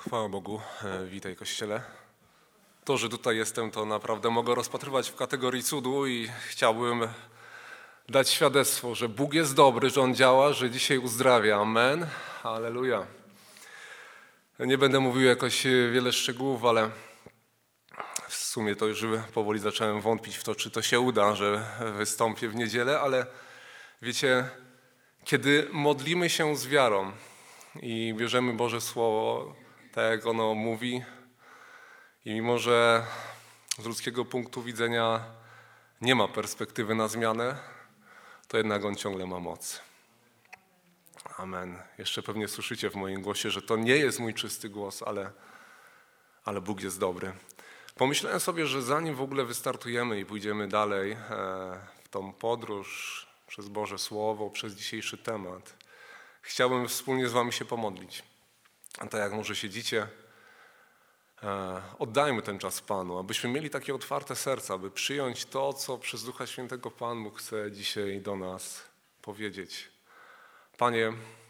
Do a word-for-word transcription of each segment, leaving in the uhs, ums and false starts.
Chwała Bogu, witaj Kościele. To, że tutaj jestem, to naprawdę mogę rozpatrywać w kategorii cudu i chciałbym dać świadectwo, że Bóg jest dobry, że On działa, że dzisiaj uzdrawia. Amen. Halleluja. Nie będę mówił jakoś wiele szczegółów, ale w sumie to już powoli zacząłem wątpić w to, czy to się uda, że wystąpię w niedzielę, ale wiecie, kiedy modlimy się z wiarą i bierzemy Boże Słowo, tak jak ono mówi, i mimo że z ludzkiego punktu widzenia nie ma perspektywy na zmianę, to jednak On ciągle ma moc. Amen. Jeszcze pewnie słyszycie w moim głosie, że to nie jest mój czysty głos, ale, ale Bóg jest dobry. Pomyślałem sobie, że zanim w ogóle wystartujemy i pójdziemy dalej w tą podróż przez Boże Słowo, przez dzisiejszy temat, chciałbym wspólnie z wami się pomodlić. A tak jak może siedzicie, oddajmy ten czas Panu, abyśmy mieli takie otwarte serca, aby przyjąć to, co przez Ducha Świętego Pan Bóg chce dzisiaj do nas powiedzieć. Panie,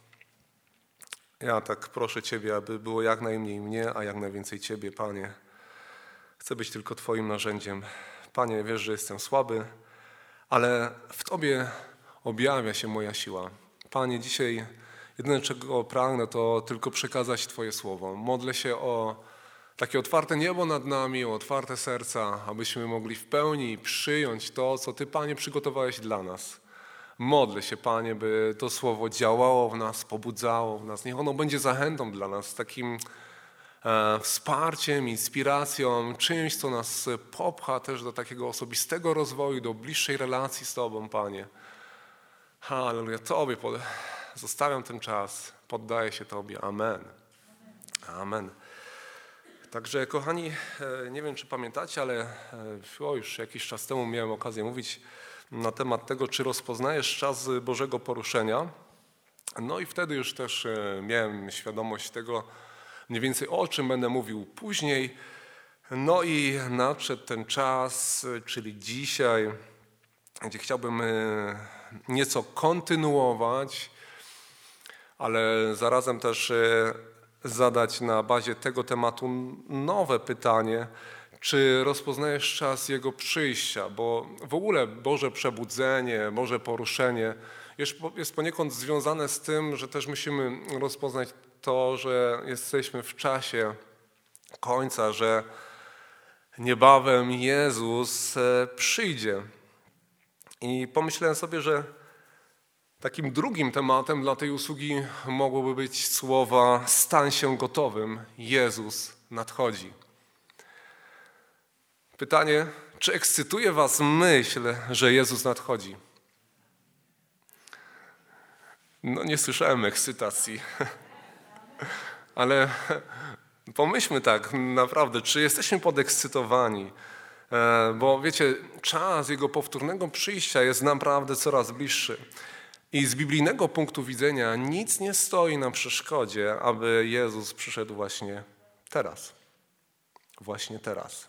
ja tak proszę Ciebie, aby było jak najmniej mnie, a jak najwięcej Ciebie, Panie. Chcę być tylko Twoim narzędziem. Panie, wiesz, że jestem słaby, ale w Tobie objawia się moja siła. Panie, dzisiaj jedyne, czego pragnę, to tylko przekazać Twoje słowo. Modlę się o takie otwarte niebo nad nami, o otwarte serca, abyśmy mogli w pełni przyjąć to, co Ty, Panie, przygotowałeś dla nas. Modlę się, Panie, by to słowo działało w nas, pobudzało w nas. Niech ono będzie zachętą dla nas, takim e, wsparciem, inspiracją, czymś, co nas popcha też do takiego osobistego rozwoju, do bliższej relacji z Tobą, Panie. Halleluja, Tobie pod... zostawiam ten czas, poddaję się Tobie. Amen. Amen. Także, kochani, nie wiem, czy pamiętacie, ale o, już jakiś czas temu miałem okazję mówić na temat tego, czy rozpoznajesz czas Bożego poruszenia. No i wtedy już też miałem świadomość tego, mniej więcej o czym będę mówił później. No i nadszedł ten czas, czyli dzisiaj, gdzie chciałbym nieco kontynuować, ale zarazem też zadać na bazie tego tematu nowe pytanie, czy rozpoznajesz czas Jego przyjścia, bo w ogóle Boże przebudzenie, Boże poruszenie jest poniekąd związane z tym, że też musimy rozpoznać to, że jesteśmy w czasie końca, że niebawem Jezus przyjdzie. I pomyślałem sobie, że takim drugim tematem dla tej usługi mogłoby być słowa stań się gotowym, Jezus nadchodzi. Pytanie, czy ekscytuje was myśl, że Jezus nadchodzi? No nie słyszałem ekscytacji, ale pomyślmy tak naprawdę, czy jesteśmy podekscytowani? Bo wiecie, czas Jego powtórnego przyjścia jest naprawdę coraz bliższy. I z biblijnego punktu widzenia nic nie stoi na przeszkodzie, aby Jezus przyszedł właśnie teraz. Właśnie teraz.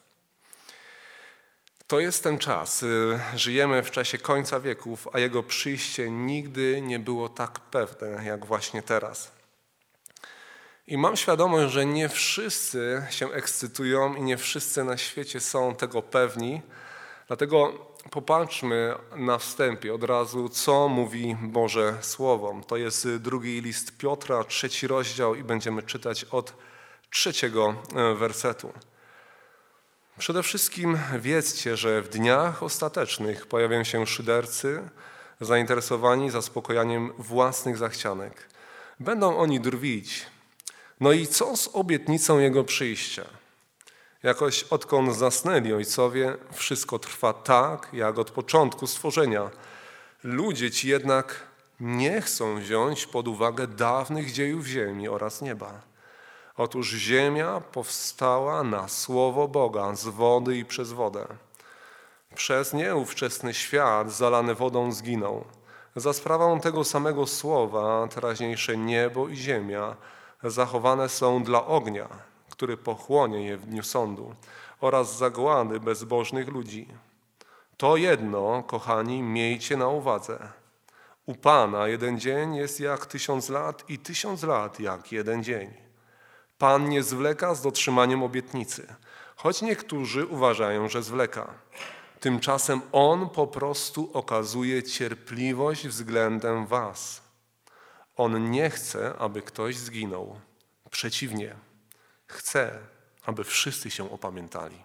To jest ten czas. Żyjemy w czasie końca wieków, a Jego przyjście nigdy nie było tak pewne, jak właśnie teraz. I mam świadomość, że nie wszyscy się ekscytują i nie wszyscy na świecie są tego pewni. Dlatego popatrzmy na wstępie od razu, co mówi Boże Słowo. To jest drugi list Piotra, trzeci rozdział i będziemy czytać od trzeciego wersetu. Przede wszystkim wiedzcie, że w dniach ostatecznych pojawią się szydercy, zainteresowani zaspokojaniem własnych zachcianek. Będą oni drwić. No i co z obietnicą Jego przyjścia? Jakoś odkąd zasnęli ojcowie, wszystko trwa tak, jak od początku stworzenia. Ludzie ci jednak nie chcą wziąć pod uwagę dawnych dziejów ziemi oraz nieba. Otóż ziemia powstała na słowo Boga z wody i przez wodę. Przez nie ówczesny świat zalany wodą zginął. Za sprawą tego samego słowa teraźniejsze niebo i ziemia zachowane są dla ognia, który pochłonie je w dniu sądu, oraz zagłady bezbożnych ludzi. To jedno, kochani, miejcie na uwadze. U Pana jeden dzień jest jak tysiąc lat i tysiąc lat jak jeden dzień. Pan nie zwleka z dotrzymaniem obietnicy, choć niektórzy uważają, że zwleka. Tymczasem On po prostu okazuje cierpliwość względem was. On nie chce, aby ktoś zginął. Przeciwnie, chce, aby wszyscy się opamiętali.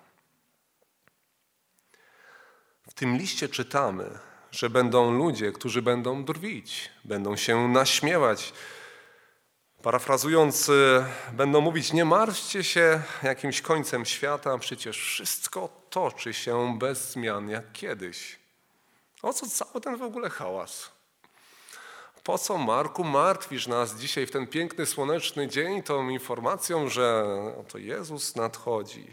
W tym liście czytamy, że będą ludzie, którzy będą drwić, będą się naśmiewać. Parafrazując, będą mówić: nie martwcie się jakimś końcem świata, przecież wszystko toczy się bez zmian jak kiedyś. O co cały ten w ogóle hałas? Po co, Marku, martwisz nas dzisiaj w ten piękny, słoneczny dzień tą informacją, że oto Jezus nadchodzi?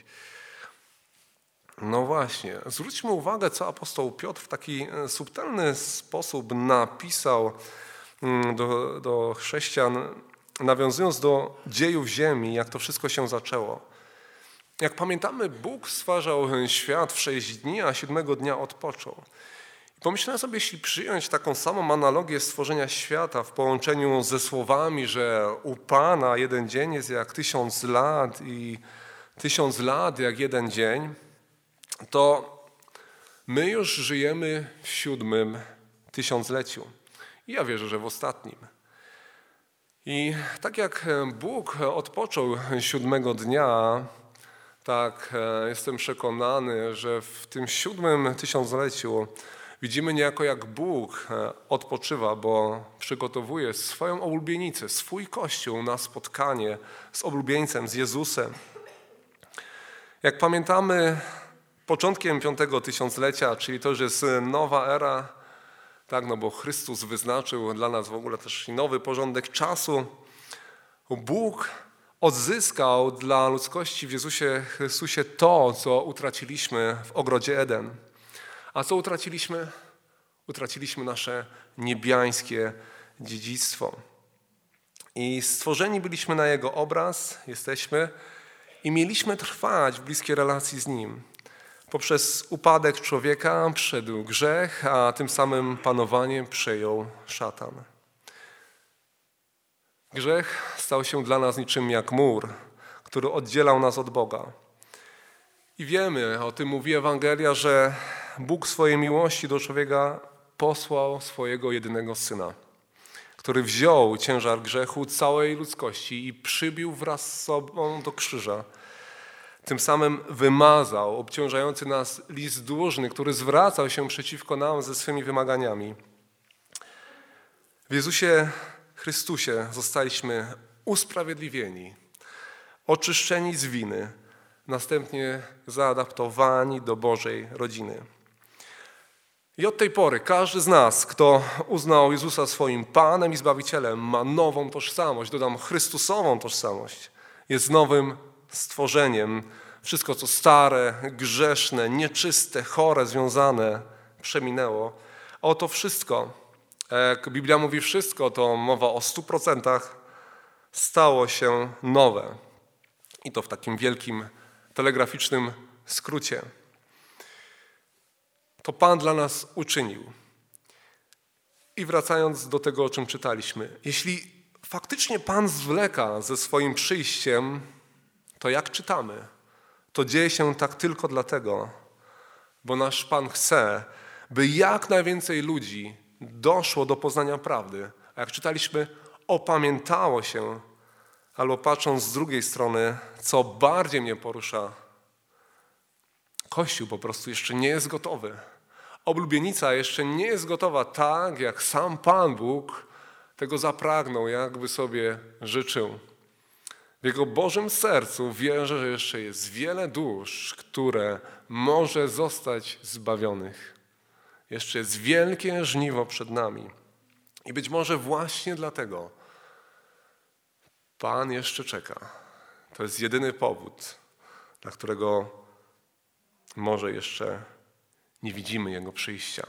No właśnie, zwróćmy uwagę, co apostoł Piotr w taki subtelny sposób napisał do, do chrześcijan, nawiązując do dziejów ziemi, jak to wszystko się zaczęło. Jak pamiętamy, Bóg stwarzał świat w sześć dni, a siódmego dnia odpoczął. I pomyślałem sobie, jeśli przyjąć taką samą analogię stworzenia świata w połączeniu ze słowami, że u Pana jeden dzień jest jak tysiąc lat i tysiąc lat jak jeden dzień, to my już żyjemy w siódmym tysiącleciu. I ja wierzę, że w ostatnim. I tak jak Bóg odpoczął siódmego dnia, tak jestem przekonany, że w tym siódmym tysiącleciu widzimy niejako, jak Bóg odpoczywa, bo przygotowuje swoją oblubienicę, swój Kościół na spotkanie z oblubieńcem, z Jezusem. Jak pamiętamy, początkiem piątego tysiąclecia, czyli to już jest nowa era, tak, no bo Chrystus wyznaczył dla nas w ogóle też nowy porządek czasu. Bóg odzyskał dla ludzkości w Jezusie Chrystusie to, co utraciliśmy w ogrodzie Eden. A co utraciliśmy? Utraciliśmy nasze niebiańskie dziedzictwo. I stworzeni byliśmy na Jego obraz, jesteśmy, i mieliśmy trwać w bliskiej relacji z Nim. Poprzez upadek człowieka przyszedł grzech, a tym samym panowanie przejął szatan. Grzech stał się dla nas niczym jak mur, który oddzielał nas od Boga. I wiemy, o tym mówi Ewangelia, że Bóg swojej miłości do człowieka posłał swojego jedynego Syna, który wziął ciężar grzechu całej ludzkości i przybił wraz z sobą do krzyża. Tym samym wymazał obciążający nas list dłużny, który zwracał się przeciwko nam ze swymi wymaganiami. W Jezusie Chrystusie zostaliśmy usprawiedliwieni, oczyszczeni z winy, następnie zaadaptowani do Bożej rodziny. I od tej pory każdy z nas, kto uznał Jezusa swoim Panem i Zbawicielem, ma nową tożsamość, dodam Chrystusową tożsamość, jest nowym stworzeniem. Wszystko, co stare, grzeszne, nieczyste, chore, związane, przeminęło. A oto wszystko, jak Biblia mówi wszystko, to mowa o stu procentach, stało się nowe. I to w takim wielkim, telegraficznym skrócie. To Pan dla nas uczynił. I wracając do tego, o czym czytaliśmy. Jeśli faktycznie Pan zwleka ze swoim przyjściem, to jak czytamy? To dzieje się tak tylko dlatego, bo nasz Pan chce, by jak najwięcej ludzi doszło do poznania prawdy. A jak czytaliśmy, opamiętało się, albo patrząc z drugiej strony, co bardziej mnie porusza, Kościół po prostu jeszcze nie jest gotowy. Oblubienica jeszcze nie jest gotowa tak, jak sam Pan Bóg tego zapragnął, jakby sobie życzył. W Jego Bożym sercu wierzę, że jeszcze jest wiele dusz, które może zostać zbawionych. Jeszcze jest wielkie żniwo przed nami. I być może właśnie dlatego Pan jeszcze czeka. To jest jedyny powód, dla którego może jeszcze nie widzimy Jego przyjścia.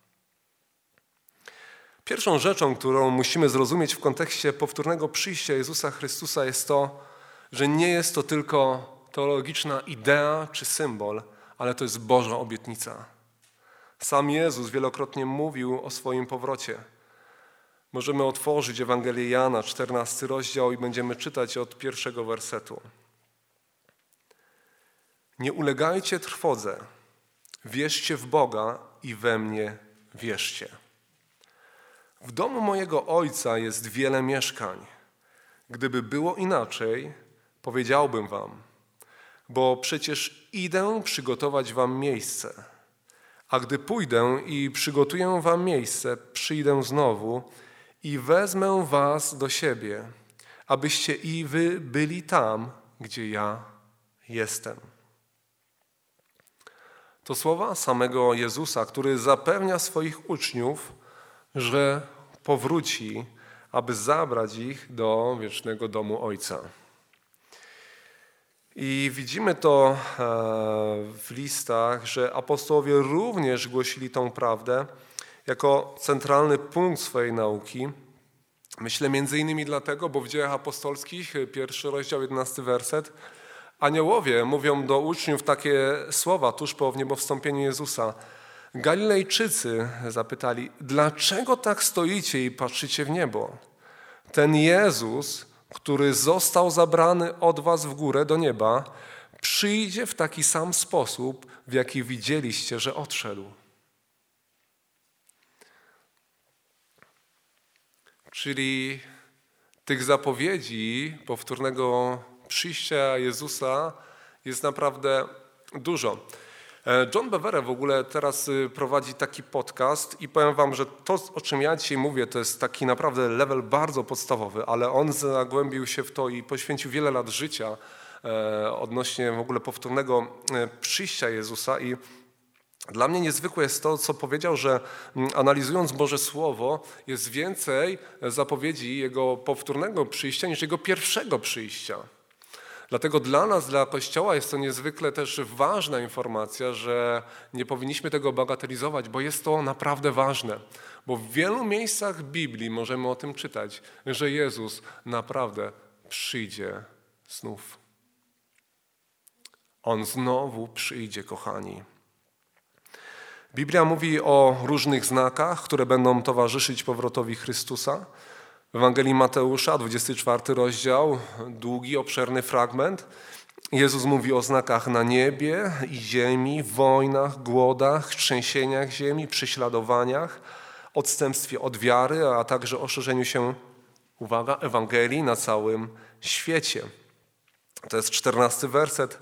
Pierwszą rzeczą, którą musimy zrozumieć w kontekście powtórnego przyjścia Jezusa Chrystusa, jest to, że nie jest to tylko teologiczna idea czy symbol, ale to jest Boża obietnica. Sam Jezus wielokrotnie mówił o swoim powrocie. Możemy otworzyć Ewangelię Jana, czternasty rozdział i będziemy czytać od pierwszego wersetu. Nie ulegajcie trwodze, wierzcie w Boga i we mnie wierzcie. W domu mojego Ojca jest wiele mieszkań. Gdyby było inaczej, powiedziałbym wam, bo przecież idę przygotować wam miejsce. A gdy pójdę i przygotuję wam miejsce, przyjdę znowu i wezmę was do siebie, abyście i wy byli tam, gdzie ja jestem. To słowa samego Jezusa, który zapewnia swoich uczniów, że powróci, aby zabrać ich do wiecznego domu Ojca. I widzimy to w listach, że apostołowie również głosili tą prawdę jako centralny punkt swojej nauki. Myślę między innymi dlatego, bo w Dziejach Apostolskich, pierwszy rozdział, jedenasty werset, aniołowie mówią do uczniów takie słowa tuż po wniebowstąpieniu Jezusa. Galilejczycy zapytali, dlaczego tak stoicie i patrzycie w niebo? Ten Jezus, który został zabrany od was w górę do nieba, przyjdzie w taki sam sposób, w jaki widzieliście, że odszedł. Czyli tych zapowiedzi powtórnego przyjścia Jezusa jest naprawdę dużo. John Bevere w ogóle teraz prowadzi taki podcast i powiem wam, że to, o czym ja dzisiaj mówię, to jest taki naprawdę level bardzo podstawowy, ale on zagłębił się w to i poświęcił wiele lat życia odnośnie w ogóle powtórnego przyjścia Jezusa i dla mnie niezwykłe jest to, co powiedział, że analizując Boże Słowo jest więcej zapowiedzi Jego powtórnego przyjścia niż Jego pierwszego przyjścia. Dlatego dla nas, dla Kościoła jest to niezwykle też ważna informacja, że nie powinniśmy tego bagatelizować, bo jest to naprawdę ważne. Bo w wielu miejscach Biblii możemy o tym czytać, że Jezus naprawdę przyjdzie znów. On znowu przyjdzie, kochani. Biblia mówi o różnych znakach, które będą towarzyszyć powrotowi Chrystusa. W Ewangelii Mateusza, dwudziesty czwarty rozdział, długi, obszerny fragment. Jezus mówi o znakach na niebie i ziemi, wojnach, głodach, trzęsieniach ziemi, prześladowaniach, odstępstwie od wiary, a także o szerzeniu się, uwaga, Ewangelii na całym świecie. To jest czternasty werset.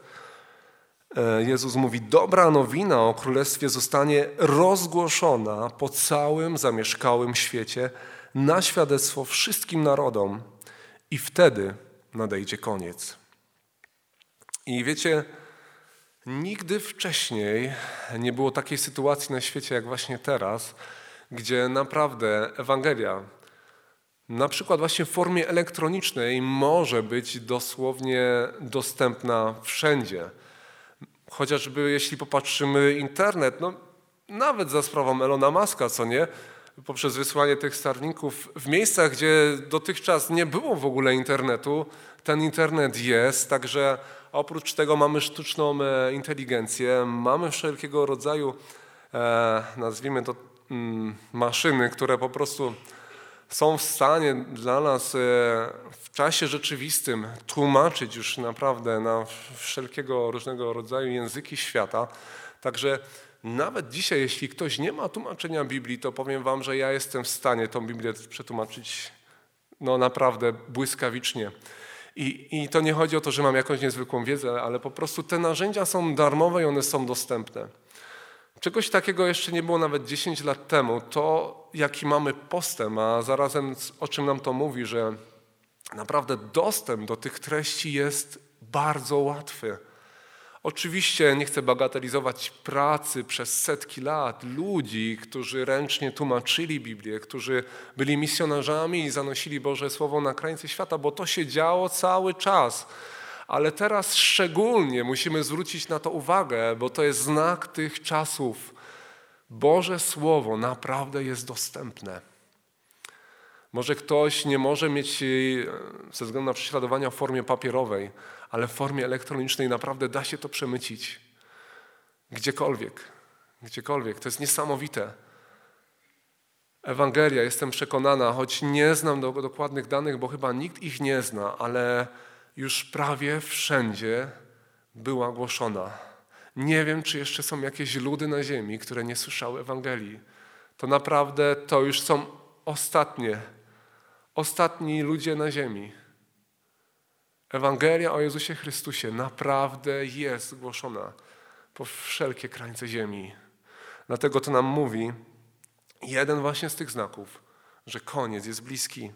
Jezus mówi, dobra nowina o Królestwie zostanie rozgłoszona po całym zamieszkałym świecie na świadectwo wszystkim narodom i wtedy nadejdzie koniec. I wiecie, nigdy wcześniej nie było takiej sytuacji na świecie jak właśnie teraz, gdzie naprawdę Ewangelia, na przykład właśnie w formie elektronicznej, może być dosłownie dostępna wszędzie. Chociażby jeśli popatrzymy internet, no nawet za sprawą Elona Muska, co nie, poprzez wysłanie tych Starlinków w miejscach, gdzie dotychczas nie było w ogóle internetu, ten internet jest, także oprócz tego mamy sztuczną inteligencję, mamy wszelkiego rodzaju, e, nazwijmy to, mm, maszyny, które po prostu są w stanie dla nas w czasie rzeczywistym tłumaczyć już naprawdę na wszelkiego różnego rodzaju języki świata. Także nawet dzisiaj, jeśli ktoś nie ma tłumaczenia Biblii, to powiem wam, że ja jestem w stanie tą Biblię przetłumaczyć no naprawdę błyskawicznie. I, I to nie chodzi o to, że mam jakąś niezwykłą wiedzę, ale po prostu te narzędzia są darmowe i one są dostępne. Czegoś takiego jeszcze nie było nawet dziesięć lat temu. To, jaki mamy postęp, a zarazem o czym nam to mówi, że naprawdę dostęp do tych treści jest bardzo łatwy. Oczywiście nie chcę bagatelizować pracy przez setki lat ludzi, którzy ręcznie tłumaczyli Biblię, którzy byli misjonarzami i zanosili Boże Słowo na krańce świata, bo to się działo cały czas. Ale teraz szczególnie musimy zwrócić na to uwagę, bo to jest znak tych czasów. Boże Słowo naprawdę jest dostępne. Może ktoś nie może mieć ze względu na prześladowania w formie papierowej, ale w formie elektronicznej naprawdę da się to przemycić. Gdziekolwiek. Gdziekolwiek. To jest niesamowite. Ewangelia, jestem przekonana, choć nie znam do, dokładnych danych, bo chyba nikt ich nie zna, ale już prawie wszędzie była głoszona. Nie wiem, czy jeszcze są jakieś ludy na ziemi, które nie słyszały Ewangelii. To naprawdę to już są ostatnie, ostatni ludzie na ziemi. Ewangelia o Jezusie Chrystusie naprawdę jest głoszona po wszelkie krańce ziemi. Dlatego to nam mówi jeden właśnie z tych znaków, że koniec jest bliski.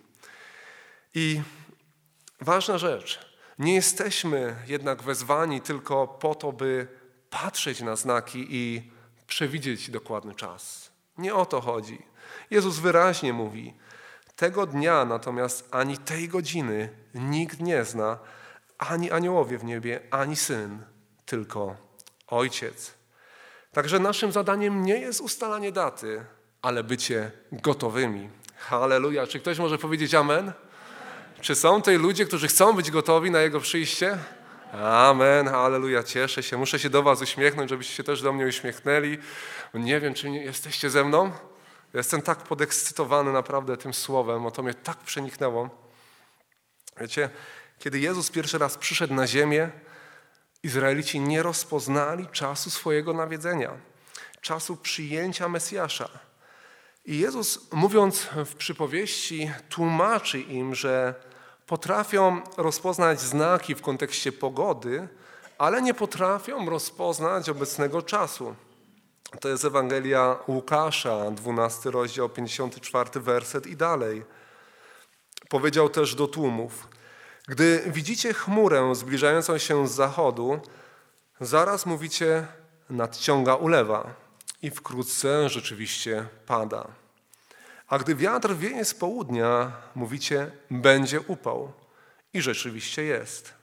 I ważna rzecz, nie jesteśmy jednak wezwani tylko po to, by patrzeć na znaki i przewidzieć dokładny czas. Nie o to chodzi. Jezus wyraźnie mówi, tego dnia natomiast ani tej godziny nikt nie zna, ani aniołowie w niebie, ani Syn, tylko Ojciec. Także naszym zadaniem nie jest ustalanie daty, ale bycie gotowymi. Halleluja. Czy ktoś może powiedzieć amen? Czy są tutaj ludzie, którzy chcą być gotowi na Jego przyjście? Amen, halleluja, cieszę się. Muszę się do was uśmiechnąć, żebyście się też do mnie uśmiechnęli. Nie wiem, czy nie jesteście ze mną? Jestem tak podekscytowany naprawdę tym słowem, bo to mnie tak przeniknęło. Wiecie, kiedy Jezus pierwszy raz przyszedł na ziemię, Izraelici nie rozpoznali czasu swojego nawiedzenia, czasu przyjęcia Mesjasza. I Jezus, mówiąc w przypowieści, tłumaczy im, że potrafią rozpoznać znaki w kontekście pogody, ale nie potrafią rozpoznać obecnego czasu. To jest Ewangelia Łukasza, dwunasty rozdział, pięćdziesiąty czwarty werset i dalej. Powiedział też do tłumów: gdy widzicie chmurę zbliżającą się z zachodu, zaraz mówicie, nadciąga ulewa i wkrótce rzeczywiście pada. A gdy wiatr wieje z południa, mówicie, będzie upał. I rzeczywiście jest.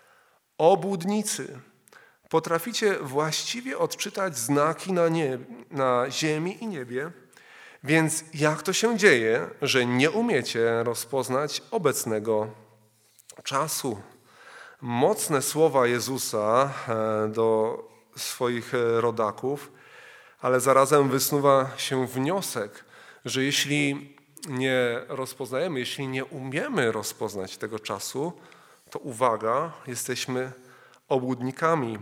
Obłudnicy, potraficie właściwie odczytać znaki na, nie, na ziemi i niebie, więc jak to się dzieje, że nie umiecie rozpoznać obecnego czasu? Mocne słowa Jezusa do swoich rodaków, ale zarazem wysuwa się wniosek, że jeśli nie rozpoznajemy, jeśli nie umiemy rozpoznać tego czasu, to uwaga, jesteśmy obłudnikami.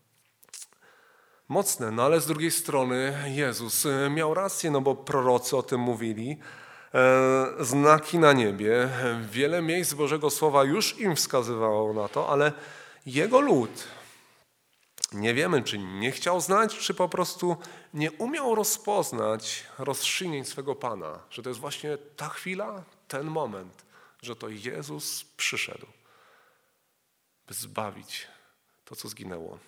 Mocne, no ale z drugiej strony Jezus miał rację, no bo prorocy o tym mówili. E, znaki na niebie, wiele miejsc Bożego Słowa już im wskazywało na to, ale Jego lud, nie wiemy, czy nie chciał znać, czy po prostu nie umiał rozpoznać rozstrzygnięć swego Pana, że to jest właśnie ta chwila, ten moment, że to Jezus przyszedł, by zbawić to, co zginęło.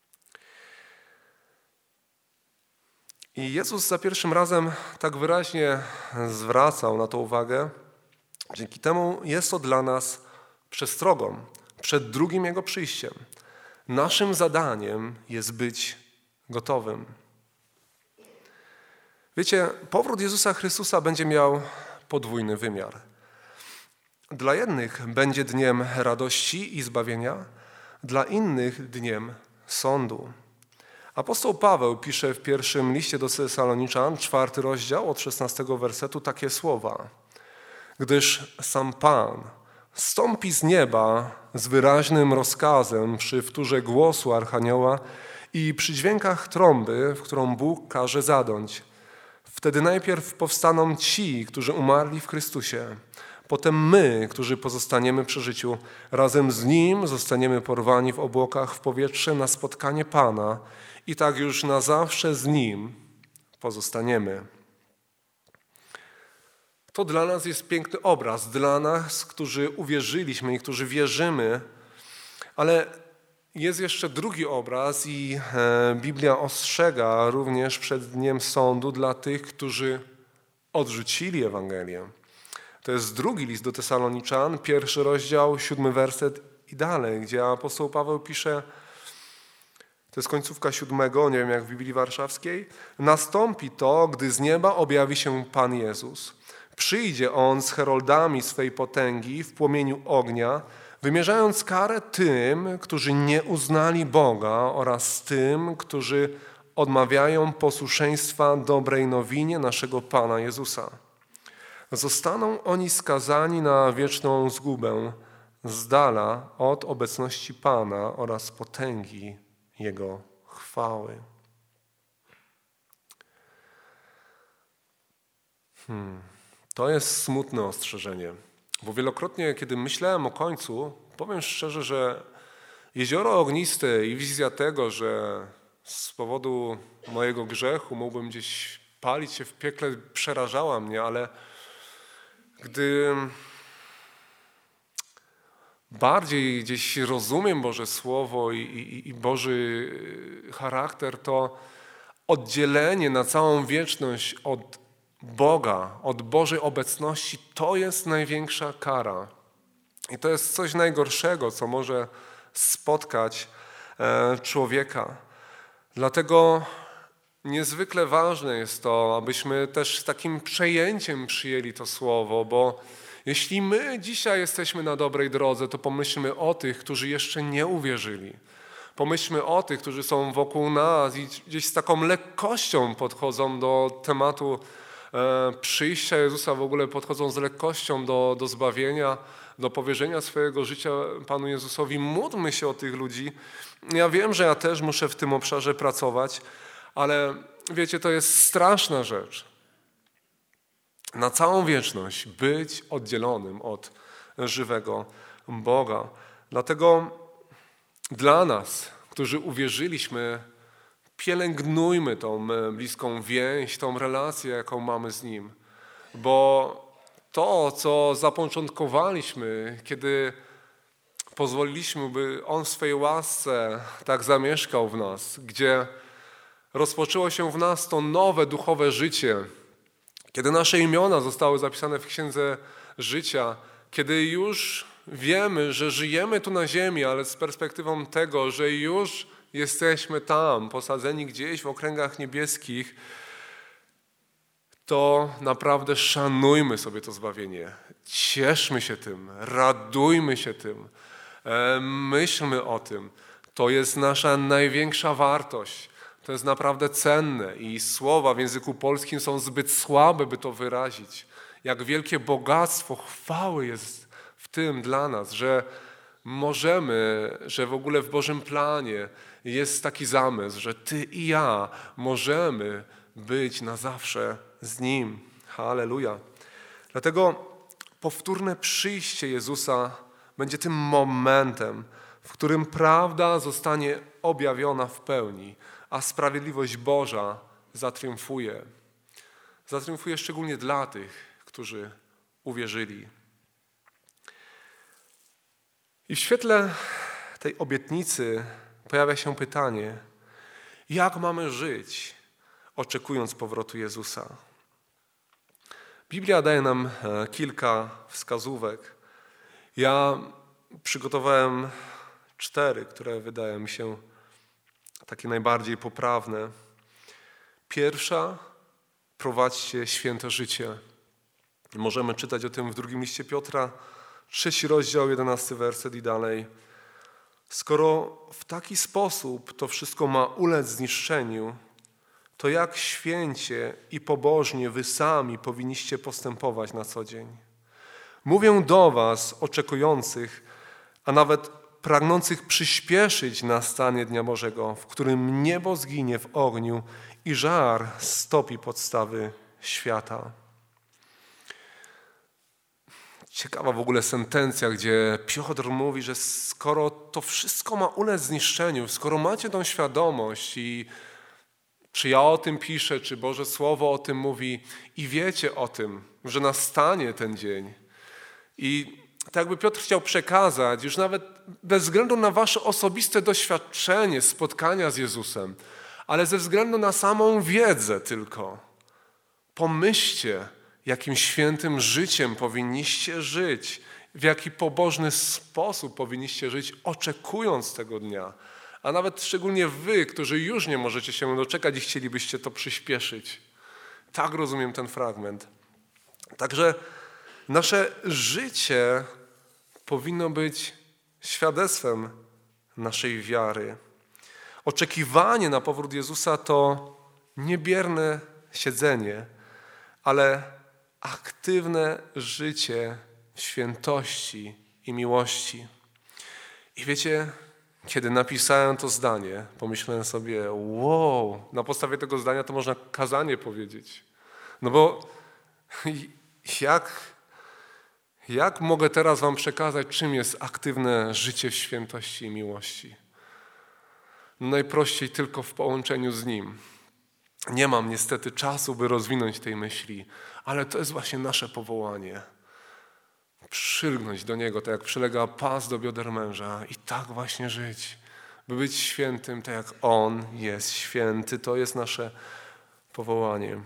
I Jezus za pierwszym razem tak wyraźnie zwracał na to uwagę. Dzięki temu jest to dla nas przestrogą przed drugim Jego przyjściem. Naszym zadaniem jest być gotowym. Wiecie, powrót Jezusa Chrystusa będzie miał podwójny wymiar. Dla jednych będzie dniem radości i zbawienia, dla innych dniem sądu. Apostoł Paweł pisze w pierwszym liście do Tesaloniczan, czwarty rozdział od szesnastego wersetu takie słowa. Gdyż sam Pan zstąpi z nieba z wyraźnym rozkazem przy wtórze głosu archanioła i przy dźwiękach trąby, w którą Bóg każe zadąć. Wtedy najpierw powstaną ci, którzy umarli w Chrystusie. Potem my, którzy pozostaniemy przy życiu, razem z Nim zostaniemy porwani w obłokach w powietrze na spotkanie Pana i tak już na zawsze z Nim pozostaniemy. To dla nas jest piękny obraz, dla nas, którzy uwierzyliśmy i którzy wierzymy, ale jest jeszcze drugi obraz i Biblia ostrzega również przed dniem sądu dla tych, którzy odrzucili Ewangelię. To jest drugi list do Tesaloniczan, pierwszy rozdział, siódmy werset i dalej, gdzie apostoł Paweł pisze, to jest końcówka siódmego, nie wiem jak w Biblii Warszawskiej, nastąpi to, gdy z nieba objawi się Pan Jezus. Przyjdzie On z heroldami swej potęgi w płomieniu ognia, wymierzając karę tym, którzy nie uznali Boga oraz tym, którzy odmawiają posłuszeństwa dobrej nowinie naszego Pana Jezusa. Zostaną oni skazani na wieczną zgubę, z dala od obecności Pana oraz potęgi Jego chwały. Hmm. To jest smutne ostrzeżenie, bo wielokrotnie, kiedy myślałem o końcu, powiem szczerze, że jezioro ogniste i wizja tego, że z powodu mojego grzechu mógłbym gdzieś palić się w piekle, przerażała mnie, ale gdy bardziej gdzieś rozumiem Boże Słowo i, i, i Boży charakter, to oddzielenie na całą wieczność od Boga, od Bożej obecności, to jest największa kara. I to jest coś najgorszego, co może spotkać człowieka. Dlatego niezwykle ważne jest to, abyśmy też z takim przejęciem przyjęli to słowo, bo jeśli my dzisiaj jesteśmy na dobrej drodze, to pomyślmy o tych, którzy jeszcze nie uwierzyli. Pomyślmy o tych, którzy są wokół nas i gdzieś z taką lekkością podchodzą do tematu e, przyjścia Jezusa, w ogóle podchodzą z lekkością do, do zbawienia, do powierzenia swojego życia Panu Jezusowi. Módlmy się o tych ludzi. Ja wiem, że ja też muszę w tym obszarze pracować, ale wiecie, to jest straszna rzecz. Na całą wieczność być oddzielonym od żywego Boga. Dlatego dla nas, którzy uwierzyliśmy, pielęgnujmy tą bliską więź, tą relację, jaką mamy z Nim. Bo to, co zapoczątkowaliśmy, kiedy pozwoliliśmy, by On w swojej łasce tak zamieszkał w nas, gdzie rozpoczęło się w nas to nowe duchowe życie, kiedy nasze imiona zostały zapisane w Księdze Życia, kiedy już wiemy, że żyjemy tu na ziemi, ale z perspektywą tego, że już jesteśmy tam, posadzeni gdzieś w okręgach niebieskich, to naprawdę szanujmy sobie to zbawienie. Cieszmy się tym, radujmy się tym, myślmy o tym. To jest nasza największa wartość. To jest naprawdę cenne i słowa w języku polskim są zbyt słabe, by to wyrazić. Jak wielkie bogactwo chwały jest w tym dla nas, że możemy, że w ogóle w Bożym planie jest taki zamysł, że Ty i ja możemy być na zawsze z Nim. Halleluja. Dlatego powtórne przyjście Jezusa będzie tym momentem, w którym prawda zostanie objawiona w pełni, a sprawiedliwość Boża zatriumfuje. Zatriumfuje szczególnie dla tych, którzy uwierzyli. I w świetle tej obietnicy pojawia się pytanie, jak mamy żyć, oczekując powrotu Jezusa? Biblia daje nam kilka wskazówek. Ja przygotowałem cztery, które wydają mi się takie najbardziej poprawne. Pierwsza, prowadźcie święte życie. Możemy czytać o tym w drugim liście Piotra, trzeci rozdział, jedenasty werset i dalej. Skoro w taki sposób to wszystko ma ulec zniszczeniu, to jak święcie i pobożnie wy sami powinniście postępować na co dzień. Mówię do was, oczekujących, a nawet pragnących przyspieszyć nastanie Dnia Bożego, w którym niebo zginie w ogniu i żar stopi podstawy świata. Ciekawa w ogóle sentencja, gdzie Piotr mówi, że skoro to wszystko ma ulec zniszczeniu, skoro macie tą świadomość i czy ja o tym piszę, czy Boże Słowo o tym mówi i wiecie o tym, że nastanie ten dzień. I tak jakby Piotr chciał przekazać, już nawet bez względu na wasze osobiste doświadczenie spotkania z Jezusem, ale ze względu na samą wiedzę tylko. Pomyślcie, jakim świętym życiem powinniście żyć, w jaki pobożny sposób powinniście żyć, oczekując tego dnia. A nawet szczególnie wy, którzy już nie możecie się doczekać i chcielibyście to przyspieszyć. Tak rozumiem ten fragment. Także nasze życie powinno być świadectwem naszej wiary. Oczekiwanie na powrót Jezusa to niebierne siedzenie, ale aktywne życie świętości i miłości. I wiecie, kiedy napisałem to zdanie, pomyślałem sobie, wow, na podstawie tego zdania to można kazanie powiedzieć. No bo jak, jak mogę teraz wam przekazać, czym jest aktywne życie w świętości i miłości? No najprościej tylko w połączeniu z Nim. Nie mam niestety czasu, by rozwinąć tej myśli, ale to jest właśnie nasze powołanie. Przylgnąć do Niego, tak jak przylega pas do bioder męża i tak właśnie żyć. By być świętym, tak jak On jest święty. To jest nasze powołanie.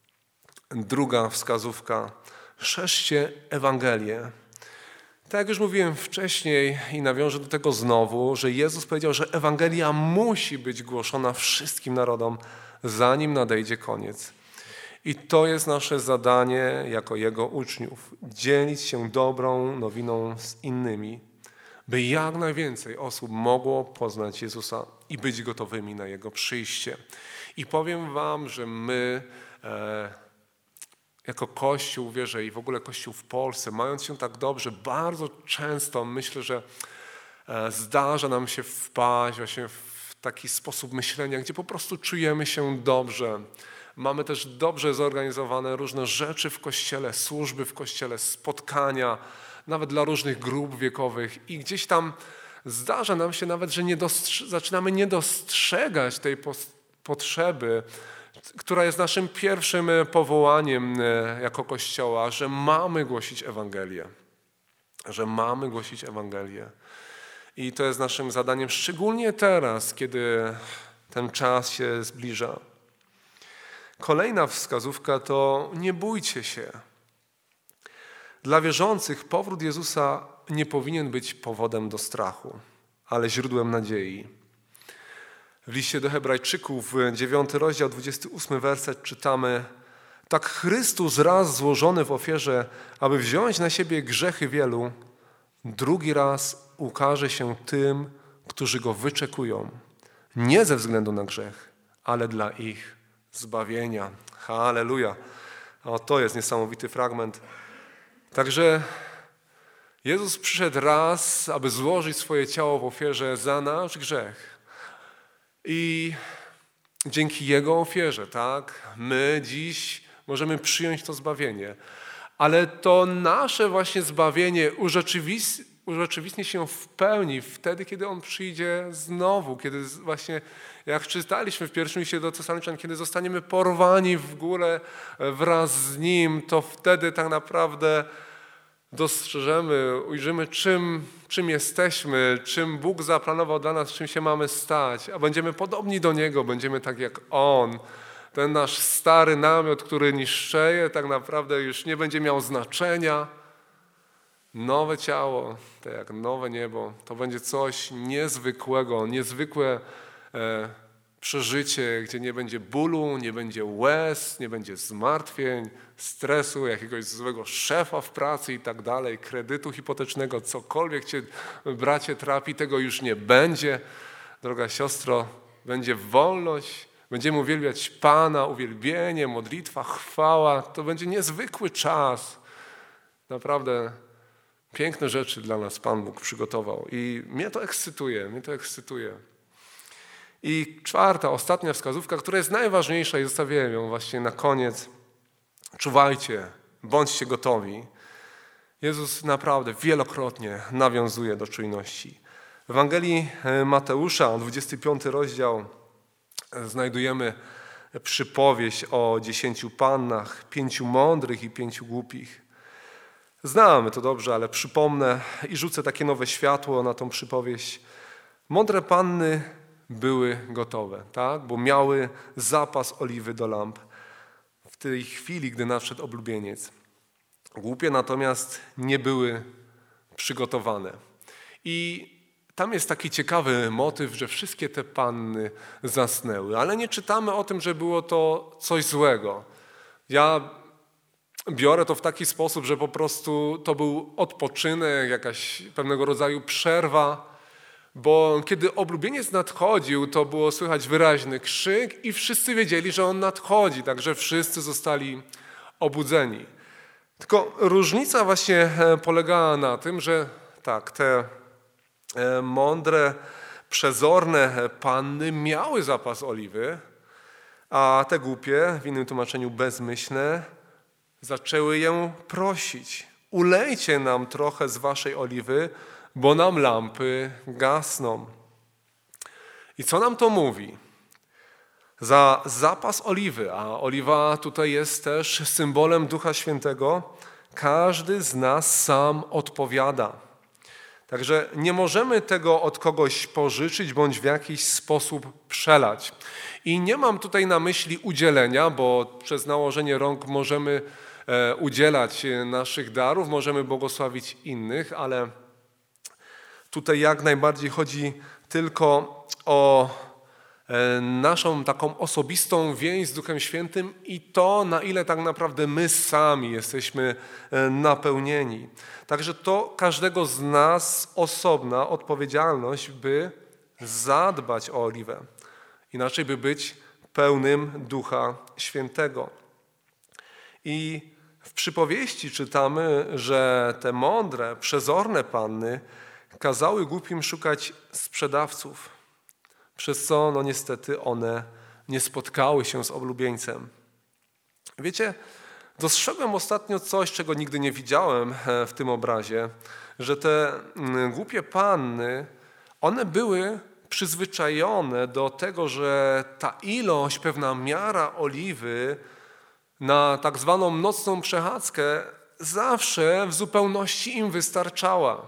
Druga wskazówka. Szerzcie Ewangelię. Tak jak już mówiłem wcześniej i nawiążę do tego znowu, że Jezus powiedział, że Ewangelia musi być głoszona wszystkim narodom, zanim nadejdzie koniec. I to jest nasze zadanie jako Jego uczniów. Dzielić się dobrą nowiną z innymi, by jak najwięcej osób mogło poznać Jezusa i być gotowymi na Jego przyjście. I powiem wam, że my e, jako Kościół, wierzę, i w ogóle Kościół w Polsce, mając się tak dobrze, bardzo często myślę, że e, zdarza nam się wpaść właśnie w taki sposób myślenia, gdzie po prostu czujemy się dobrze. Mamy też dobrze zorganizowane różne rzeczy w Kościele, służby w Kościele, spotkania, nawet dla różnych grup wiekowych i gdzieś tam zdarza nam się nawet, że nie dostrze- zaczynamy nie dostrzegać tej pos- potrzeby, która jest naszym pierwszym powołaniem jako Kościoła, że mamy głosić Ewangelię, że mamy głosić Ewangelię. I to jest naszym zadaniem, szczególnie teraz, kiedy ten czas się zbliża. Kolejna wskazówka to nie bójcie się. Dla wierzących powrót Jezusa nie powinien być powodem do strachu, ale źródłem nadziei. W liście do Hebrajczyków, dziewiąty rozdział, dwudziesty ósmy werset czytamy: tak Chrystus raz złożony w ofierze, aby wziąć na siebie grzechy wielu, drugi raz ukaże się tym, którzy Go wyczekują. Nie ze względu na grzech, ale dla ich zbawienia. Halleluja. O, to jest niesamowity fragment. Także Jezus przyszedł raz, aby złożyć swoje ciało w ofierze za nasz grzech. I dzięki Jego ofierze, tak, my dziś możemy przyjąć to zbawienie. Ale to nasze właśnie zbawienie urzeczywistni, urzeczywistni się w pełni wtedy, kiedy On przyjdzie znowu, kiedy właśnie, jak czytaliśmy w pierwszym liście do Tesaloniczan, kiedy zostaniemy porwani w górę wraz z Nim, to wtedy tak naprawdę dostrzeżemy, ujrzymy, czym, czym jesteśmy, czym Bóg zaplanował dla nas, czym się mamy stać, a będziemy podobni do Niego, będziemy tak jak On. Ten nasz stary namiot, który niszczeje, tak naprawdę już nie będzie miał znaczenia. Nowe ciało, tak jak nowe niebo, to będzie coś niezwykłego, niezwykłe e, przeżycie, gdzie nie będzie bólu, nie będzie łez, nie będzie zmartwień, stresu, jakiegoś złego szefa w pracy i tak dalej, kredytu hipotecznego, cokolwiek cię, bracie, trapi, tego już nie będzie. Droga siostro, będzie wolność, będziemy uwielbiać Pana, uwielbienie, modlitwa, chwała. To będzie niezwykły czas. Naprawdę piękne rzeczy dla nas Pan Bóg przygotował i mnie to ekscytuje, mnie to ekscytuje. I czwarta, ostatnia wskazówka, która jest najważniejsza i zostawiłem ją właśnie na koniec. Czuwajcie, bądźcie gotowi. Jezus naprawdę wielokrotnie nawiązuje do czujności. W Ewangelii Mateusza, dwudziesty piąty rozdział, znajdujemy przypowieść o dziesięciu pannach, pięciu mądrych i pięciu głupich. Znamy to dobrze, ale przypomnę i rzucę takie nowe światło na tą przypowieść. Mądre panny były gotowe, tak? Bo miały zapas oliwy do lamp w tej chwili, gdy nadszedł oblubieniec. Głupie natomiast nie były przygotowane. I tam jest taki ciekawy motyw, że wszystkie te panny zasnęły, ale nie czytamy o tym, że było to coś złego. Ja biorę to w taki sposób, że po prostu to był odpoczynek, jakaś pewnego rodzaju przerwa, bo kiedy oblubieniec nadchodził, to było słychać wyraźny krzyk i wszyscy wiedzieli, że on nadchodzi, także wszyscy zostali obudzeni. Tylko różnica właśnie polegała na tym, że tak, te mądre, przezorne panny miały zapas oliwy, a te głupie, w innym tłumaczeniu bezmyślne, zaczęły ją prosić. Ulejcie nam trochę z waszej oliwy, bo nam lampy gasną. I co nam to mówi? Za zapas oliwy, a oliwa tutaj jest też symbolem Ducha Świętego, każdy z nas sam odpowiada. Także nie możemy tego od kogoś pożyczyć bądź w jakiś sposób przelać. I nie mam tutaj na myśli udzielenia, bo przez nałożenie rąk możemy udzielać naszych darów, możemy błogosławić innych, ale tutaj jak najbardziej chodzi tylko o naszą taką osobistą więź z Duchem Świętym i to, na ile tak naprawdę my sami jesteśmy napełnieni. Także to każdego z nas osobna odpowiedzialność, by zadbać o oliwę. Inaczej by być pełnym Ducha Świętego. I w przypowieści czytamy, że te mądre, przezorne panny kazały głupim szukać sprzedawców, przez co no niestety one nie spotkały się z oblubieńcem. Wiecie, dostrzegłem ostatnio coś, czego nigdy nie widziałem w tym obrazie, że te głupie panny, one były przyzwyczajone do tego, że ta ilość, pewna miara oliwy na tak zwaną nocną przechadzkę zawsze w zupełności im wystarczała.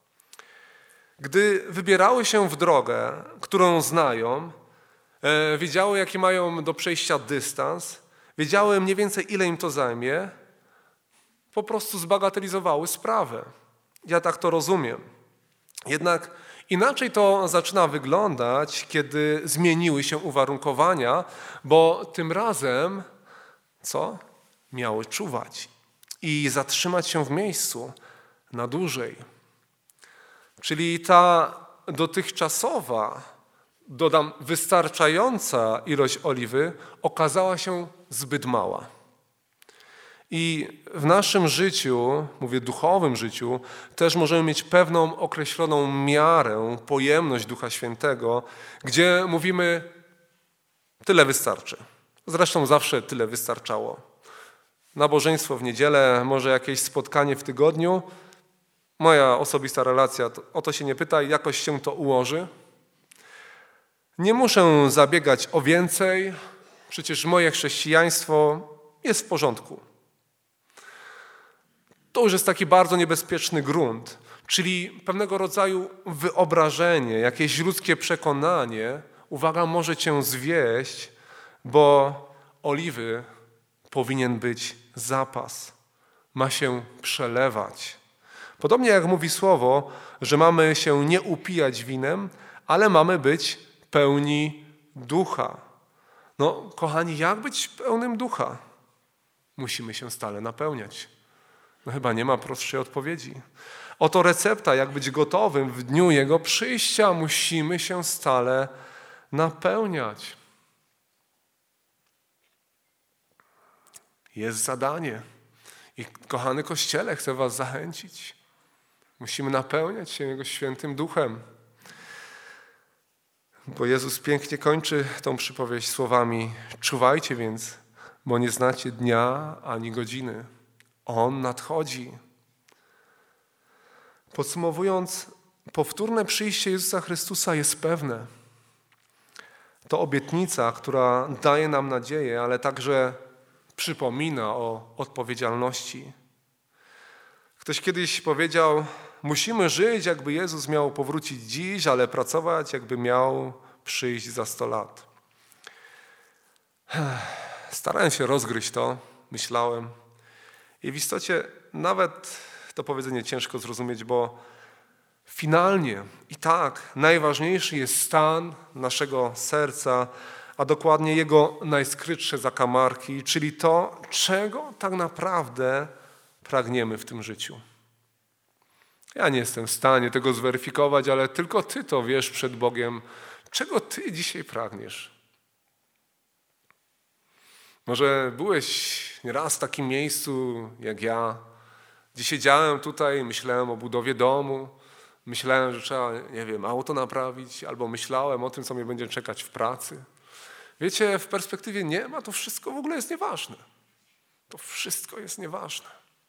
Gdy wybierały się w drogę, którą znają, e, wiedziały, jaki mają do przejścia dystans, wiedziały mniej więcej, ile im to zajmie, po prostu zbagatelizowały sprawę. Ja tak to rozumiem. Jednak inaczej to zaczyna wyglądać, kiedy zmieniły się uwarunkowania, bo tym razem, co? Miały czuwać i zatrzymać się w miejscu na dłużej. Czyli ta dotychczasowa, dodam, wystarczająca ilość oliwy okazała się zbyt mała. I w naszym życiu, mówię duchowym życiu, też możemy mieć pewną określoną miarę, pojemność Ducha Świętego, gdzie mówimy, tyle wystarczy. Zresztą zawsze tyle wystarczało. Nabożeństwo w niedzielę, może jakieś spotkanie w tygodniu. Moja osobista relacja, o to się nie pytaj, jakoś się to ułoży. Nie muszę zabiegać o więcej, przecież moje chrześcijaństwo jest w porządku. To już jest taki bardzo niebezpieczny grunt, czyli pewnego rodzaju wyobrażenie, jakieś ludzkie przekonanie, uwaga, może cię zwieść, bo oliwy powinien być zapas, ma się przelewać. Podobnie jak mówi słowo, że mamy się nie upijać winem, ale mamy być pełni ducha. No, kochani, jak być pełnym ducha? Musimy się stale napełniać. No chyba nie ma prostszej odpowiedzi. Oto recepta, jak być gotowym w dniu Jego przyjścia. Musimy się stale napełniać. Jest zadanie. I kochany Kościele, chcę was zachęcić. Musimy napełniać się Jego świętym duchem. Bo Jezus pięknie kończy tą przypowieść słowami: czuwajcie więc, bo nie znacie dnia ani godziny. On nadchodzi. Podsumowując, powtórne przyjście Jezusa Chrystusa jest pewne. To obietnica, która daje nam nadzieję, ale także przypomina o odpowiedzialności. Ktoś kiedyś powiedział, musimy żyć, jakby Jezus miał powrócić dziś, ale pracować, jakby miał przyjść za sto lat. Starałem się rozgryźć to, myślałem. I w istocie nawet to powiedzenie ciężko zrozumieć, bo finalnie i tak najważniejszy jest stan naszego serca, a dokładnie jego najskrytsze zakamarki, czyli to, czego tak naprawdę pragniemy w tym życiu. Ja nie jestem w stanie tego zweryfikować, ale tylko ty to wiesz przed Bogiem, czego ty dzisiaj pragniesz. Może byłeś Nieraz w takim miejscu jak ja, gdzie siedziałem tutaj, myślałem o budowie domu, myślałem, że trzeba, nie wiem, auto naprawić, albo myślałem o tym, co mnie będzie czekać w pracy. Wiecie, w perspektywie nieba to wszystko w ogóle jest nieważne. To wszystko jest nieważne.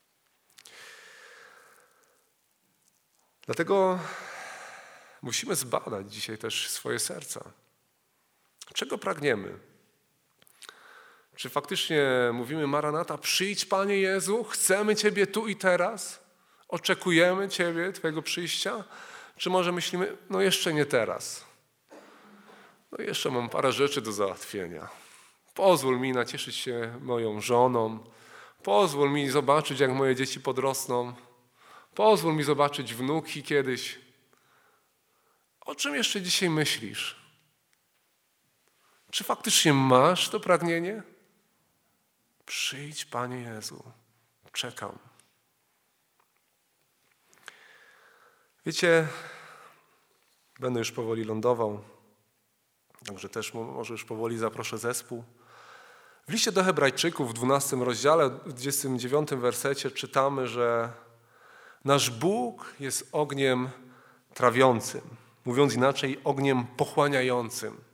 Dlatego musimy zbadać dzisiaj też swoje serca. Czego pragniemy? Czy faktycznie mówimy: Maranata, przyjdź Panie Jezu, chcemy Ciebie tu i teraz, oczekujemy Ciebie, Twojego przyjścia? Czy może myślimy: no jeszcze nie teraz, no jeszcze mam parę rzeczy do załatwienia. Pozwól mi nacieszyć się moją żoną, pozwól mi zobaczyć, jak moje dzieci podrosną, pozwól mi zobaczyć wnuki kiedyś. O czym jeszcze dzisiaj myślisz? Czy faktycznie masz to pragnienie? Przyjdź, Panie Jezu, czekam. Wiecie, będę już powoli lądował, także też może już powoli zaproszę zespół. W liście do Hebrajczyków w dwunastym rozdziale, w dwudziestym dziewiątym wersecie czytamy, że nasz Bóg jest ogniem trawiącym, mówiąc inaczej, ogniem pochłaniającym.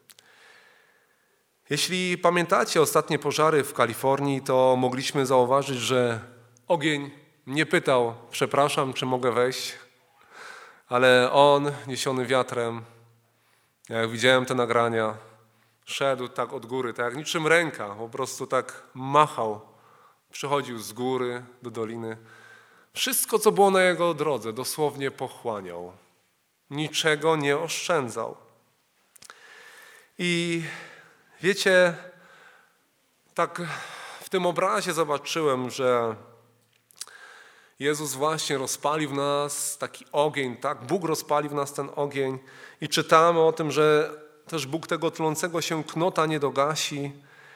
Jeśli pamiętacie ostatnie pożary w Kalifornii, to mogliśmy zauważyć, że ogień nie pytał: przepraszam, czy mogę wejść? Ale on, niesiony wiatrem, jak widziałem te nagrania, szedł tak od góry, tak jak niczym ręka, po prostu tak machał. Przychodził z góry do doliny. Wszystko, co było na jego drodze, dosłownie pochłaniał. Niczego nie oszczędzał. I wiecie, tak w tym obrazie zobaczyłem, że Jezus właśnie rozpalił w nas taki ogień, tak? Bóg rozpalił w nas ten ogień i czytamy o tym, że też Bóg tego tlącego się knota nie dogasi.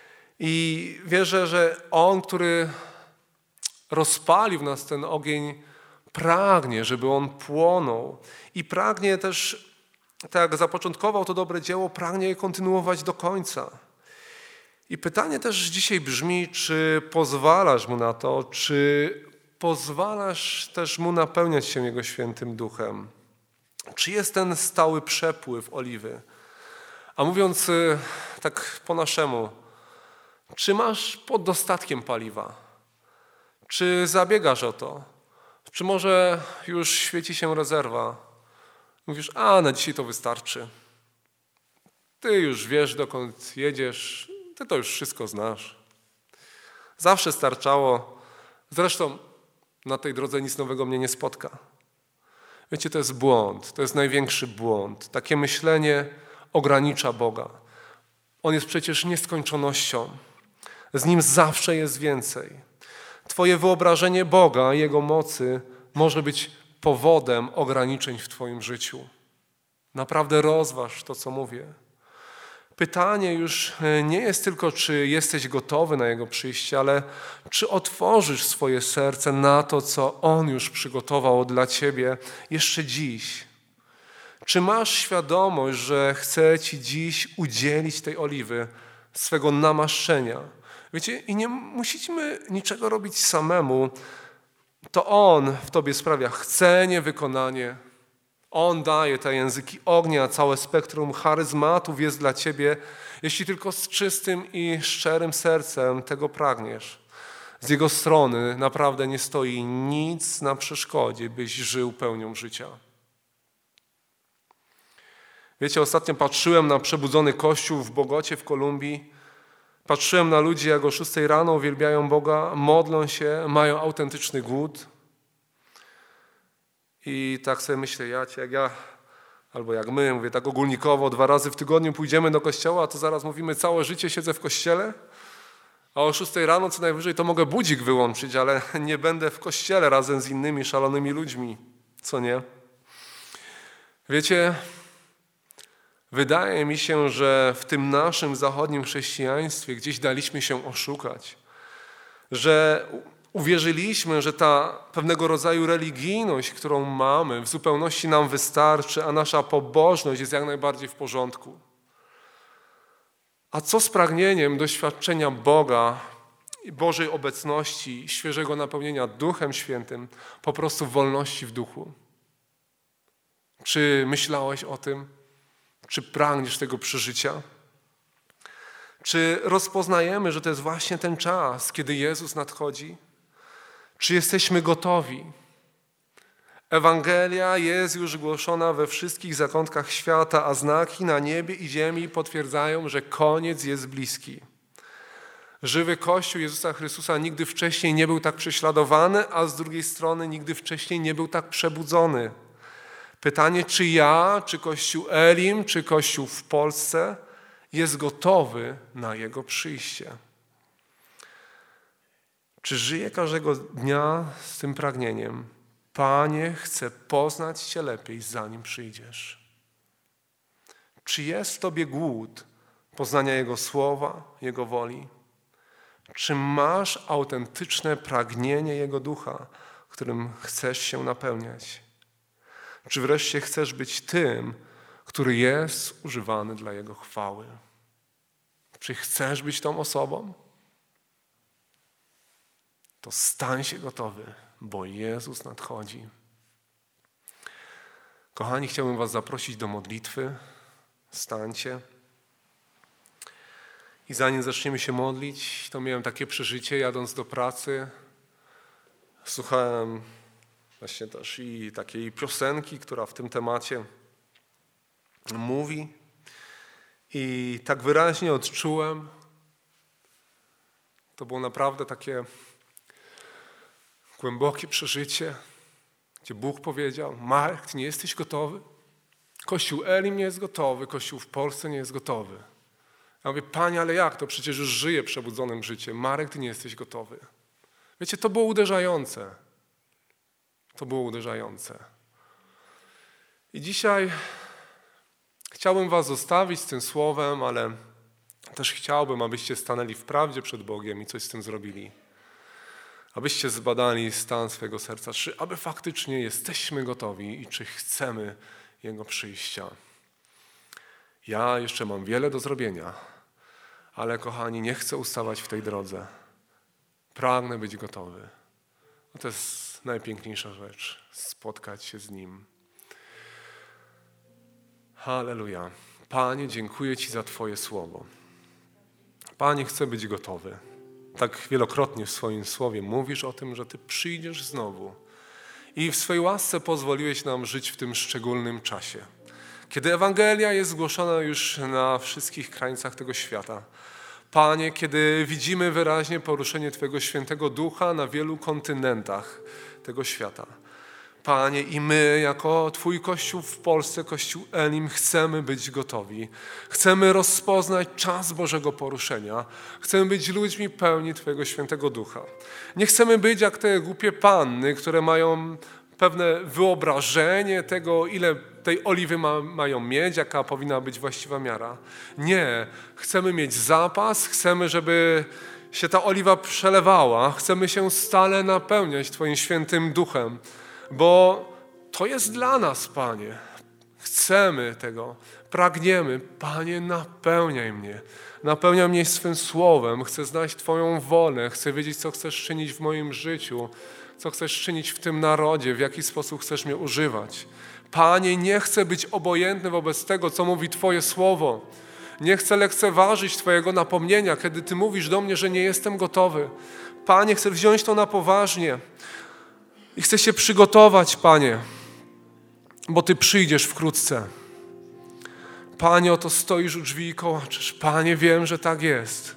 I wierzę, że On, który rozpalił w nas ten ogień, pragnie, żeby on płonął i pragnie też, tak jak zapoczątkował to dobre dzieło, pragnie je kontynuować do końca. I pytanie też dzisiaj brzmi, czy pozwalasz Mu na to, czy pozwalasz też Mu napełniać się Jego świętym duchem? Czy jest ten stały przepływ oliwy? A mówiąc tak po naszemu, czy masz pod dostatkiem paliwa? Czy zabiegasz o to? Czy może już świeci się rezerwa? Mówisz: a na dzisiaj to wystarczy. Ty już wiesz, dokąd jedziesz, ty to już wszystko znasz. Zawsze starczało. Zresztą na tej drodze nic nowego mnie nie spotka. Wiecie, to jest błąd, to jest największy błąd. Takie myślenie ogranicza Boga. On jest przecież nieskończonością. Z Nim zawsze jest więcej. Twoje wyobrażenie Boga, Jego mocy może być powodem ograniczeń w Twoim życiu. Naprawdę rozważ to, co mówię. Pytanie już nie jest tylko, czy jesteś gotowy na Jego przyjście, ale czy otworzysz swoje serce na to, co On już przygotował dla Ciebie jeszcze dziś. Czy masz świadomość, że chce Ci dziś udzielić tej oliwy, swego namaszczenia? Wiecie, i nie musimy niczego robić samemu. To On w Tobie sprawia chcenie, wykonanie. On daje te języki ognia, całe spektrum charyzmatów jest dla Ciebie, jeśli tylko z czystym i szczerym sercem tego pragniesz. Z Jego strony naprawdę nie stoi nic na przeszkodzie, byś żył pełnią życia. Wiecie, ostatnio patrzyłem na przebudzony kościół w Bogocie w Kolumbii. Patrzyłem na ludzi, jak o szóstej rano uwielbiają Boga, modlą się, mają autentyczny głód. I tak sobie myślę, ja, jak ja, albo jak my, mówię tak ogólnikowo, dwa razy w tygodniu pójdziemy do kościoła, to zaraz mówimy, całe życie siedzę w kościele, a o szóstej rano co najwyżej to mogę budzik wyłączyć, ale nie będę w kościele razem z innymi szalonymi ludźmi, co nie? Wiecie, wydaje mi się, że w tym naszym zachodnim chrześcijaństwie gdzieś daliśmy się oszukać, że uwierzyliśmy, że ta pewnego rodzaju religijność, którą mamy, w zupełności nam wystarczy, a nasza pobożność jest jak najbardziej w porządku. A co z pragnieniem doświadczenia Boga i Bożej obecności, świeżego napełnienia Duchem Świętym, po prostu wolności w duchu. Czy myślałeś o tym? Czy pragniesz tego przeżycia? Czy rozpoznajemy, że to jest właśnie ten czas, kiedy Jezus nadchodzi? Czy jesteśmy gotowi? Ewangelia jest już głoszona we wszystkich zakątkach świata, a znaki na niebie i ziemi potwierdzają, że koniec jest bliski. Żywy Kościół Jezusa Chrystusa nigdy wcześniej nie był tak prześladowany, a z drugiej strony nigdy wcześniej nie był tak przebudzony. Pytanie, czy ja, czy Kościół Elim, czy Kościół w Polsce jest gotowy na Jego przyjście? Czy żyję każdego dnia z tym pragnieniem? Panie, chcę poznać Cię lepiej, zanim przyjdziesz. Czy jest w Tobie głód poznania Jego słowa, Jego woli? Czy masz autentyczne pragnienie Jego ducha, którym chcesz się napełniać? Czy wreszcie chcesz być tym, który jest używany dla Jego chwały? Czy chcesz być tą osobą? To stań się gotowy, bo Jezus nadchodzi. Kochani, chciałbym was zaprosić do modlitwy. Stańcie. I zanim zaczniemy się modlić, to miałem takie przeżycie, jadąc do pracy. Słuchałem właśnie też i takiej piosenki, która w tym temacie mówi. I tak wyraźnie odczułem, to było naprawdę takie głębokie przeżycie, gdzie Bóg powiedział: Marek, ty nie jesteś gotowy? Kościół Elim nie jest gotowy, Kościół w Polsce nie jest gotowy. Ja mówię: Panie, ale jak to? Przecież już żyję przebudzonym życiem. Marek, ty nie jesteś gotowy. Wiecie, to było uderzające. To było uderzające. I dzisiaj chciałbym was zostawić z tym słowem, ale też chciałbym, abyście stanęli w prawdzie przed Bogiem i coś z tym zrobili. Abyście zbadali stan swojego serca, czy aby faktycznie jesteśmy gotowi i czy chcemy Jego przyjścia. Ja jeszcze mam wiele do zrobienia, ale kochani, nie chcę ustawać w tej drodze. Pragnę być gotowy. No to jest najpiękniejsza rzecz, spotkać się z Nim. Halleluja. Panie, dziękuję Ci za Twoje słowo. Panie, chcę być gotowy. Tak wielokrotnie w swoim słowie mówisz o tym, że Ty przyjdziesz znowu. I w swojej łasce pozwoliłeś nam żyć w tym szczególnym czasie. Kiedy Ewangelia jest zgłoszona już na wszystkich krańcach tego świata. Panie, kiedy widzimy wyraźnie poruszenie Twojego Świętego Ducha na wielu kontynentach tego świata. Panie, i my jako Twój Kościół w Polsce, Kościół Elim, chcemy być gotowi. Chcemy rozpoznać czas Bożego poruszenia. Chcemy być ludźmi pełni Twojego Świętego Ducha. Nie chcemy być jak te głupie panny, które mają pewne wyobrażenie tego, ile tej oliwy ma, mają mieć, jaka powinna być właściwa miara. Nie. Chcemy mieć zapas, chcemy, żeby się ta oliwa przelewała. Chcemy się stale napełniać Twoim Świętym Duchem. Bo to jest dla nas, Panie. Chcemy tego, pragniemy. Panie, napełniaj mnie. Napełniaj mnie swym słowem. Chcę znać Twoją wolę. Chcę wiedzieć, co chcesz czynić w moim życiu. Co chcesz czynić w tym narodzie. W jaki sposób chcesz mnie używać. Panie, nie chcę być obojętny wobec tego, co mówi Twoje słowo. Nie chcę lekceważyć Twojego napomnienia, kiedy Ty mówisz do mnie, że nie jestem gotowy. Panie, chcę wziąć to na poważnie. I chcę się przygotować, Panie, bo Ty przyjdziesz wkrótce. Panie, oto stoisz u drzwi i kołaczesz. Panie, wiem, że tak jest.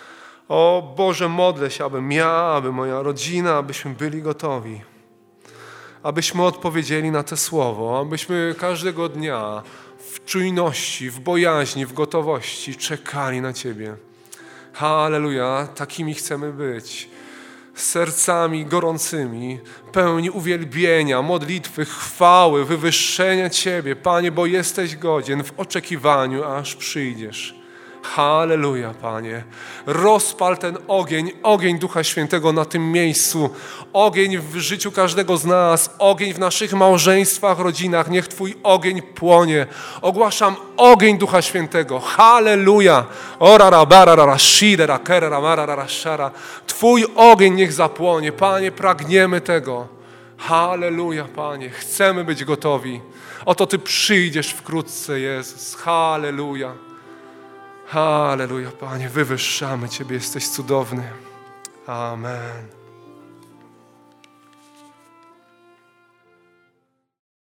O Boże, modlę się, abym ja, aby moja rodzina, abyśmy byli gotowi. Abyśmy odpowiedzieli na to słowo, abyśmy każdego dnia w czujności, w bojaźni, w gotowości czekali na Ciebie. Halleluja, takimi chcemy być. Sercami gorącymi, pełni uwielbienia, modlitwy, chwały, wywyższenia Ciebie, Panie, bo jesteś godzien w oczekiwaniu, aż przyjdziesz. Halleluja, Panie. Rozpal ten ogień, ogień Ducha Świętego na tym miejscu. Ogień w życiu każdego z nas, ogień w naszych małżeństwach, rodzinach. Niech Twój ogień płonie. Ogłaszam ogień Ducha Świętego. Halleluja. Orara, barara, shidera, kerera, marara, szara. Twój ogień niech zapłonie. Panie, pragniemy tego. Halleluja, Panie. Chcemy być gotowi. Oto Ty przyjdziesz wkrótce, Jezus. Halleluja. Halleluja, Panie, wywyższamy Ciebie, jesteś cudowny. Amen.